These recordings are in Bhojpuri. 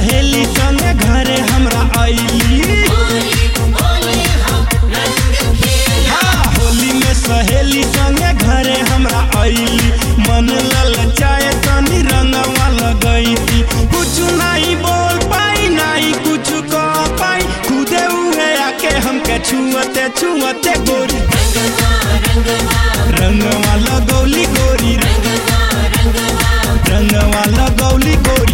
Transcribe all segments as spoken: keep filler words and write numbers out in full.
सहेली संगे घरे हमरा आईली। हाँ, होली में सहेली संगे घरे हमरा आईली। मन ललचाए तनी रंगवा लगैती। कुछ नहीं बोल पाई नहीं कुछ कह पाई, खुदे उहे आके हमके छुअते छुअते गोरी रंगवा लगौली गोरी रंगवा लगौली गोरी।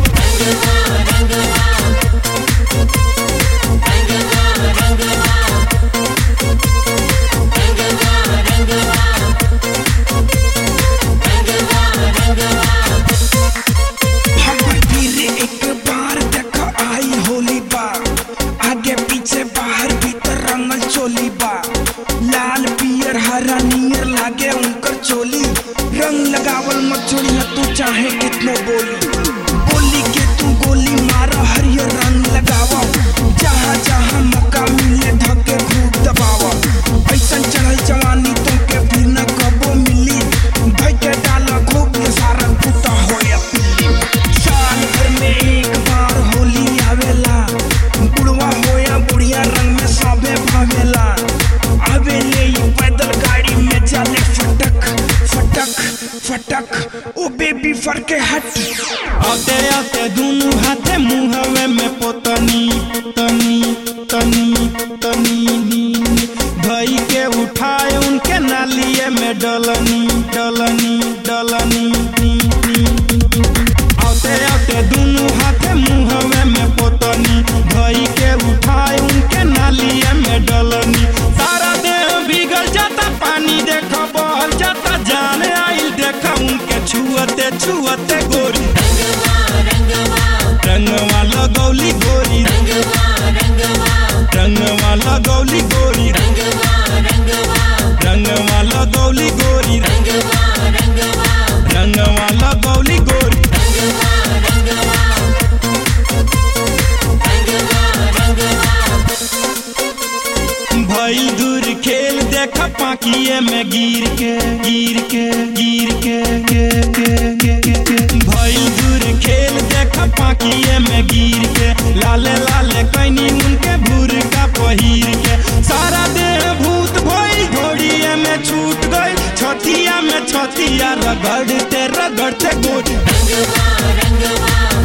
लाल पियर हरा नियर लागे उनकर चोली। रंग लगावल मत छोड़ी तू चाहे कितनो बोली। बोली के तू गोली मारा हरियर रंग लगावा। जहाँ जहाँ मौका मिले धके खूब दबावा। ऐसा चढ़ल जवानी तुमके फिर न कबो मिली। भाई के डाला खूब सारा टूटा होया पिल्ली। साल भर में एक बार होली आवेला। बुढ़वा होया बुढ़िया रंग में सबे भावेला। आवेले पैदल गाड़ी में जाले फटक फटक फटक ओ बेबी फरके हट। आते आते दोनों हाथे मुहवे में पोतनी तनी तनी तनी भाई के उठाए उनके नालिए में डलनी डलनी डलनी। आते आते दोनों हाथे मुहवे में पोतनी भाई के उठाए उनके नालिए में डलनी। सारा देह बिगड़ जाता पानी देखा बहल जाता जान आइल देखा उनके छुअते छुअते गोरी रंगवा लगौली गोरी रंगवा लगौली गोरी रंगवा लगौली गोरी रंगवा लगौली गोरी। भइल दूर खेल देखा पाकिए में गिर के गिर के गिर के के के के भइल दूर खेल देखा पाकिए में गिर के। लाले लाले कैनी उनके भूर का पहिर के। सारा देह भूत भइल घोड़िए में छूट गई। छतिया में छतिया रगड़ते रगड़ते गोरी